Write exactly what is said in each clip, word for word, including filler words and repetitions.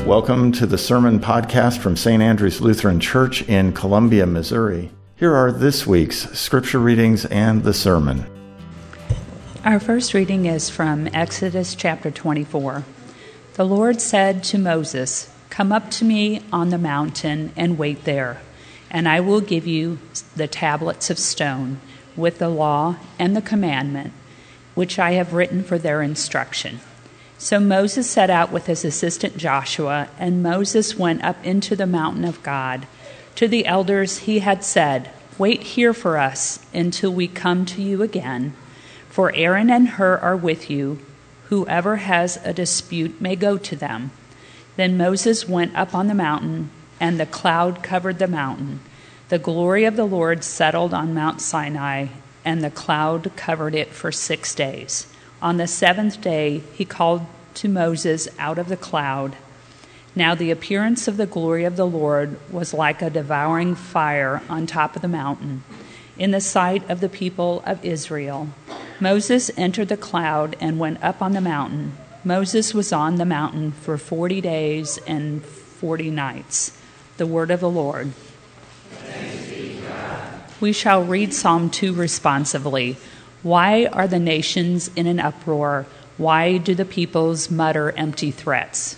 Welcome to the Sermon Podcast from Saint Andrew's Lutheran Church in Columbia, Missouri. Here are this week's scripture readings and the sermon. Our first reading is from Exodus chapter twenty-four. The Lord said to Moses, "Come up to me on the mountain and wait there, and I will give you the tablets of stone with the law and the commandment, which I have written for their instruction." So Moses set out with his assistant Joshua, and Moses went up into the mountain of God. To the elders he had said, "Wait here for us until we come to you again, for Aaron and Hur are with you. Whoever has a dispute may go to them." Then Moses went up on the mountain, and the cloud covered the mountain. The glory of the Lord settled on Mount Sinai, and the cloud covered it for six days. On the seventh day he called to Moses out of the cloud. Now the appearance of the glory of the Lord was like a devouring fire on top of the mountain, in the sight of the people of Israel. Moses entered the cloud and went up on the mountain. Moses was on the mountain for forty days and forty nights. The word of the Lord. Thanks be to God. We shall read Psalm two responsively. Why are the nations in an uproar? Why do the peoples mutter empty threats?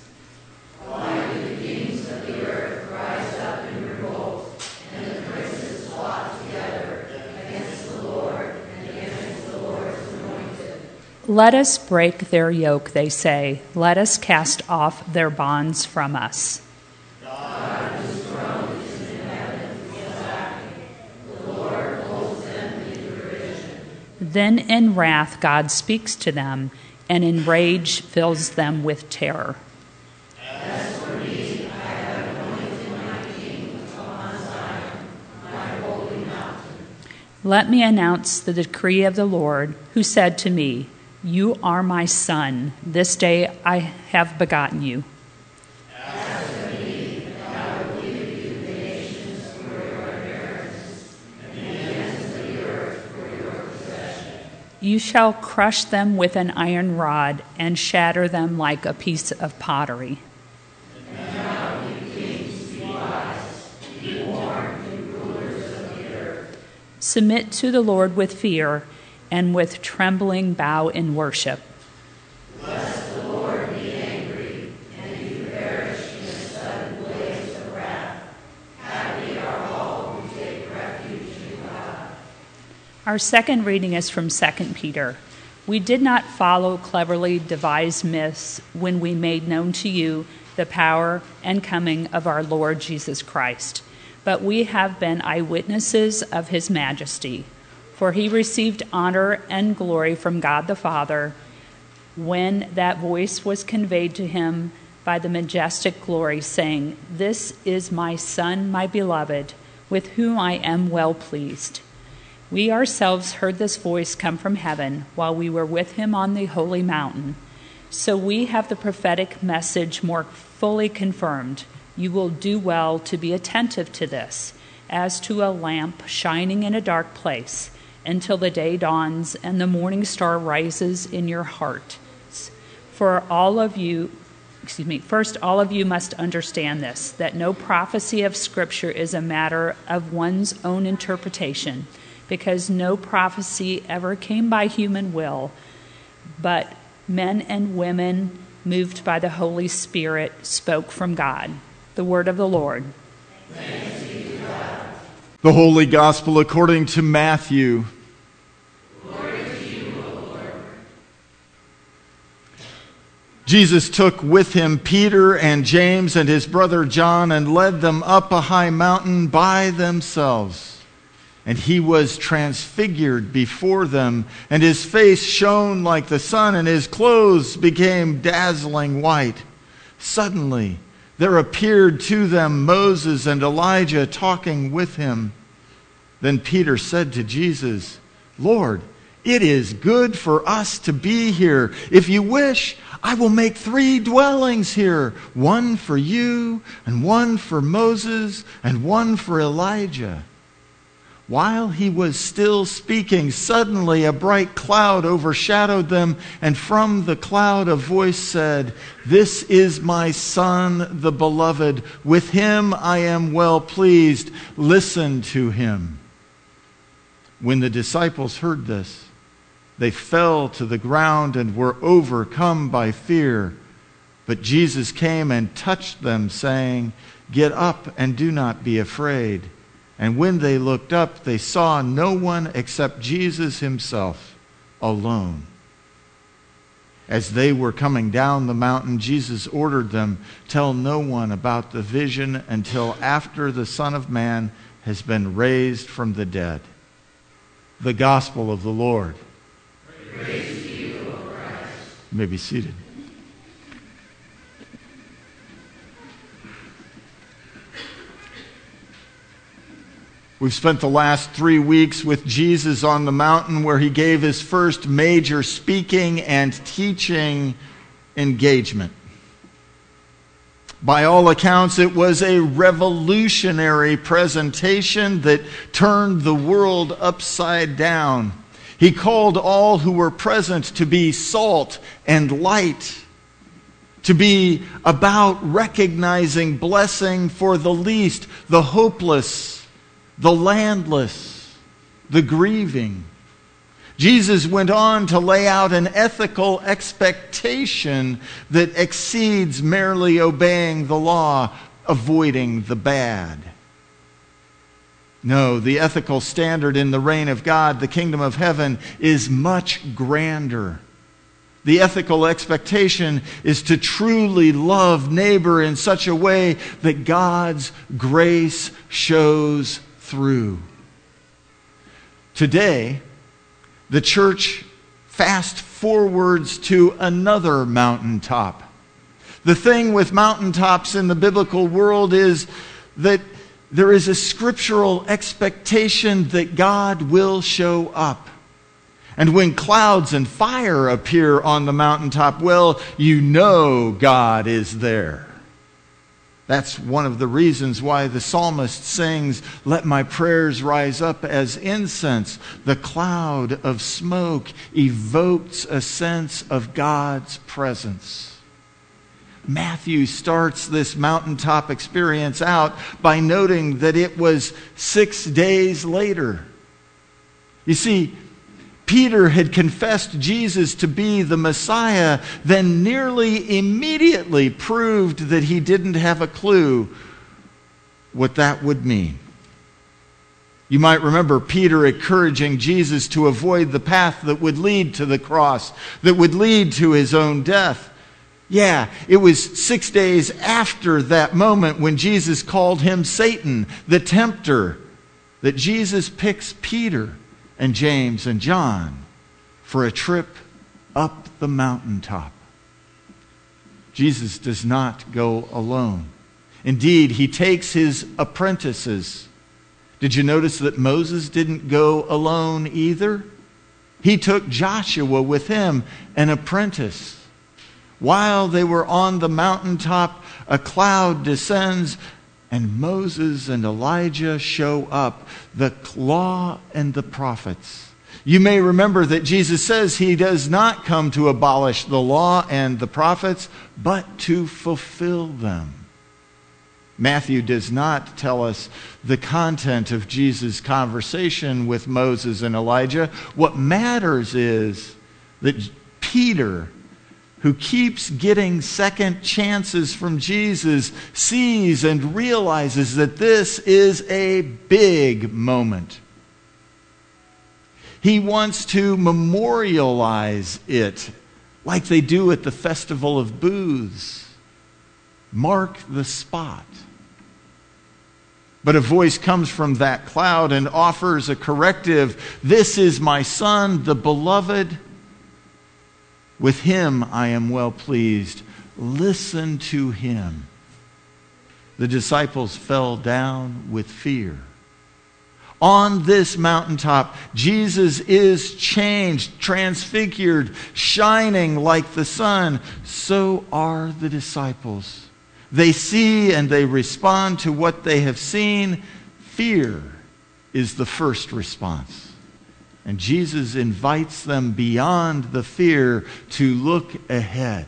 Why do the kings of the earth rise up in revolt, and the princes plot together against the Lord and against the Lord's anointed? Let us break their yoke, they say. Let us cast off their bonds from us. God, whose throne is in heaven, is acting. The Lord holds them in derision. Then in wrath God speaks to them, and in rage fills them with terror. As for me, I have anointed my king upon Zion, my holy mountain. Let me announce the decree of the Lord, who said to me, "You are my son. This day I have begotten you." As for me, I will give you the nations for your inheritance, and the ends of the earth for your possession. You shall crush them with an iron rod and shatter them like a piece of pottery. And now, you kings, be wise, be warned, you rulers of the earth. Submit to the Lord with fear, and with trembling bow in worship. Lest the Lord be angry, and you perish in a sudden blaze of wrath. Happy are all who take refuge in God. Our second reading is from Second Peter. We did not follow cleverly devised myths when we made known to you the power and coming of our Lord Jesus Christ, but we have been eyewitnesses of his majesty. For he received honor and glory from God the Father when that voice was conveyed to him by the majestic glory, saying, "This is my Son, my beloved, with whom I am well pleased." We ourselves heard this voice come from heaven while we were with him on the holy mountain. So we have the prophetic message more fully confirmed. You will do well to be attentive to this, as to a lamp shining in a dark place, until the day dawns and the morning star rises in your heart. For all of you, excuse me, first all of you must understand this, that no prophecy of Scripture is a matter of one's own interpretation, because no prophecy ever came by human will, but men and women moved by the Holy Spirit spoke from God. The word of the Lord. Thanks be to God. The Holy Gospel according to Matthew. Glory to you, O Lord. Jesus took with him Peter and James and his brother John and led them up a high mountain by themselves. And he was transfigured before them, and his face shone like the sun, and his clothes became dazzling white. Suddenly there appeared to them Moses and Elijah talking with him. Then Peter said to Jesus, "Lord, it is good for us to be here. If you wish, I will make three dwellings here, one for you, and one for Moses, and one for Elijah." While he was still speaking, suddenly a bright cloud overshadowed them, and from the cloud a voice said, "This is my Son, the Beloved. With him I am well pleased. Listen to him." When the disciples heard this, they fell to the ground and were overcome by fear. But Jesus came and touched them, saying, "Get up and do not be afraid." And when they looked up, they saw no one except Jesus himself alone. As they were coming down the mountain, Jesus ordered them, "Tell no one about the vision until after the Son of Man has been raised from the dead." The gospel of the Lord. Praise to you, O Christ. You may be seated. We've spent the last three weeks with Jesus on the mountain where he gave his first major speaking and teaching engagement. By all accounts, it was a revolutionary presentation that turned the world upside down. He called all who were present to be salt and light, to be about recognizing blessing for the least, the hopeless, the landless, the grieving. Jesus went on to lay out an ethical expectation that exceeds merely obeying the law, avoiding the bad. No, the ethical standard in the reign of God, the kingdom of heaven, is much grander. The ethical expectation is to truly love neighbor in such a way that God's grace shows through. Today, the church fast forwards to another mountaintop. The thing with mountaintops in the biblical world is that there is a scriptural expectation that God will show up. And when clouds and fire appear on the mountaintop, well, you know God is there. That's one of the reasons why the psalmist sings, "Let my prayers rise up as incense." The cloud of smoke evokes a sense of God's presence. Matthew starts this mountaintop experience out by noting that it was six days later. You see, Peter had confessed Jesus to be the Messiah, then nearly immediately proved that he didn't have a clue what that would mean. You might remember Peter encouraging Jesus to avoid the path that would lead to the cross, that would lead to his own death. Yeah, it was six days after that moment when Jesus called him Satan, the tempter, that Jesus picks Peter and James and John for a trip up the mountaintop. Jesus does not go alone. Indeed, he takes his apprentices. Did you notice that Moses didn't go alone either? He took Joshua with him, an apprentice. While they were on the mountaintop, a cloud descends, and Moses and Elijah show up, the law and the prophets. You may remember that Jesus says he does not come to abolish the law and the prophets, but to fulfill them. Matthew does not tell us the content of Jesus' conversation with Moses and Elijah. What matters is that Peter, who keeps getting second chances from Jesus, sees and realizes that this is a big moment. He wants to memorialize it like they do at the Festival of Booths. Mark the spot. But a voice comes from that cloud and offers a corrective. "This is my Son, the Beloved. With him I am well pleased. Listen to him." The disciples fell down with fear. On this mountaintop, Jesus is changed, transfigured, shining like the sun. So are the disciples. They see and they respond to what they have seen. Fear is the first response. And Jesus invites them beyond the fear to look ahead.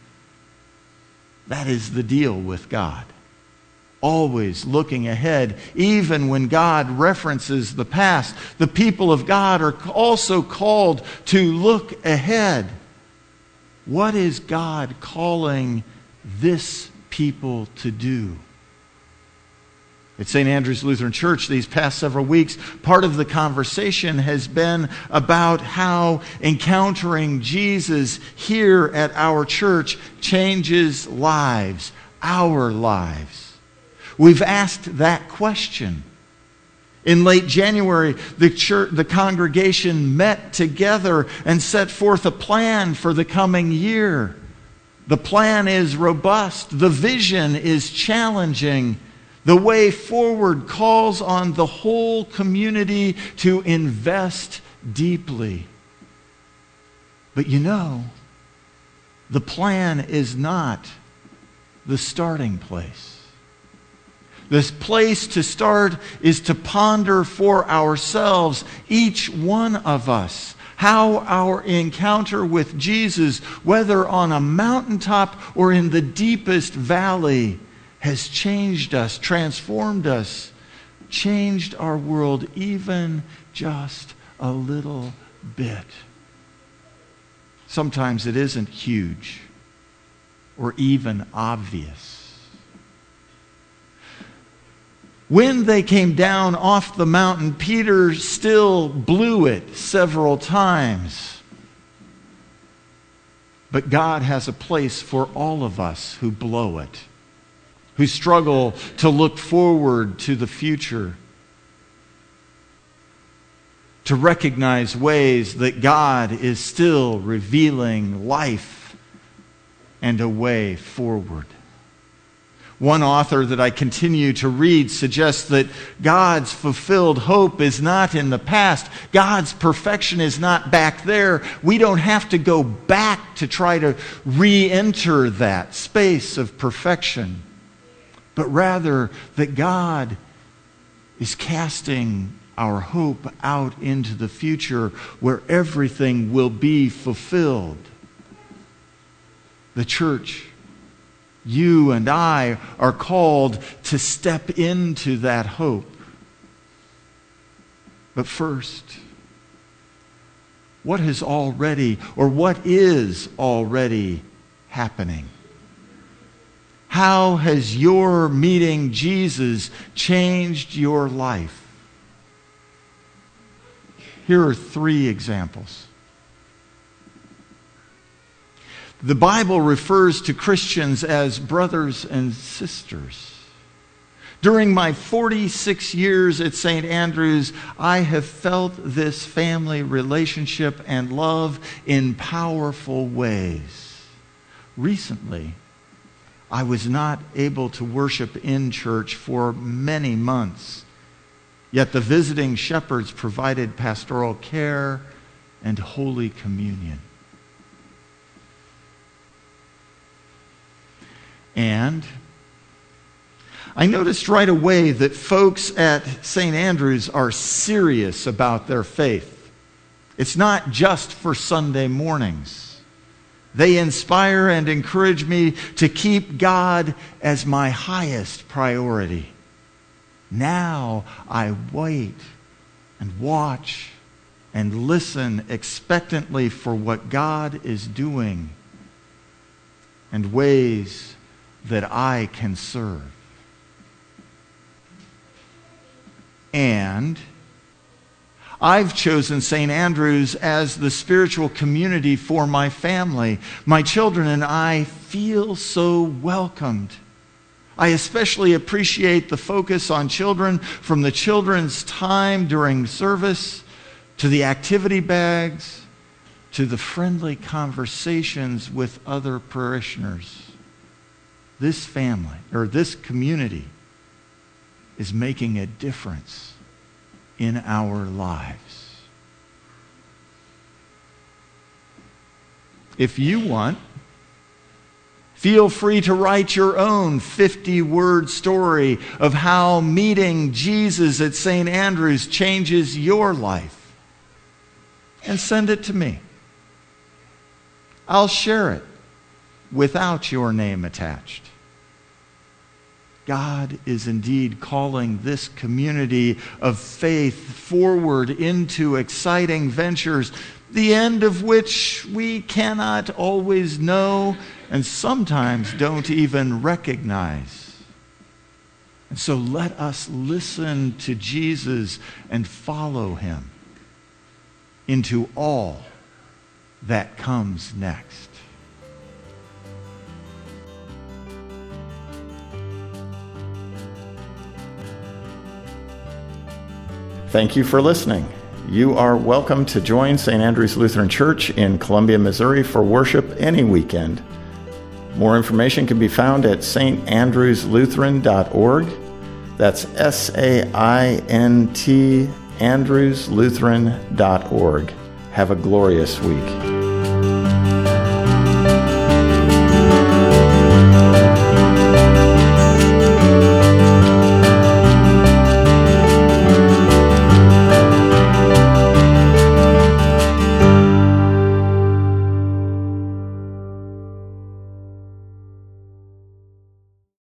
That is the deal with God. Always looking ahead, even when God references the past. The people of God are also called to look ahead. What is God calling this people to do? At Saint Andrew's Lutheran Church these past several weeks, part of the conversation has been about how encountering Jesus here at our church changes lives, our lives. We've asked that question. In late January, the church, the congregation met together and set forth a plan for the coming year. The plan is robust. The vision is challenging. The way forward calls on the whole community to invest deeply. But you know, the plan is not the starting place. This place to start is to ponder for ourselves, each one of us, how our encounter with Jesus, whether on a mountaintop or in the deepest valley, has changed us, transformed us, changed our world even just a little bit. Sometimes it isn't huge or even obvious. When they came down off the mountain, Peter still blew it several times. But God has a place for all of us who blow it, who struggle to look forward to the future, to recognize ways that God is still revealing life and a way forward. One author that I continue to read suggests that God's fulfilled hope is not in the past. God's perfection is not back there. We don't have to go back to try to re-enter that space of perfection, but rather that God is casting our hope out into the future where everything will be fulfilled. The church, you and I, are called to step into that hope. But first, what has already, or what is already happening? How has your meeting Jesus changed your life? Here are three examples. The Bible refers to Christians as brothers and sisters. During my forty-six years at Saint Andrew's, I have felt this family relationship and love in powerful ways. Recently, I was not able to worship in church for many months, yet the visiting shepherds provided pastoral care and Holy Communion. And I noticed right away that folks at Saint Andrew's are serious about their faith. It's not just for Sunday mornings. They inspire and encourage me to keep God as my highest priority. Now I wait and watch and listen expectantly for what God is doing and ways that I can serve. And I've chosen Saint Andrew's as the spiritual community for my family. My children and I feel so welcomed. I especially appreciate the focus on children, from the children's time during service to the activity bags to the friendly conversations with other parishioners. This family, or this community, is making a difference in our lives. If you want, Feel free to write your own fifty-word story of how meeting Jesus at Saint Andrews changes your life. And send it to me. I'll share it without your name attached. God is indeed calling this community of faith forward into exciting ventures, the end of which we cannot always know and sometimes don't even recognize. And so let us listen to Jesus and follow him into all that comes next. Thank you for listening. You are welcome to join Saint Andrew's Lutheran Church in Columbia, Missouri for worship any weekend. More information can be found at s t andrews lutheran dot org. That's S A I N T andrews lutheran dot org. Have a glorious week.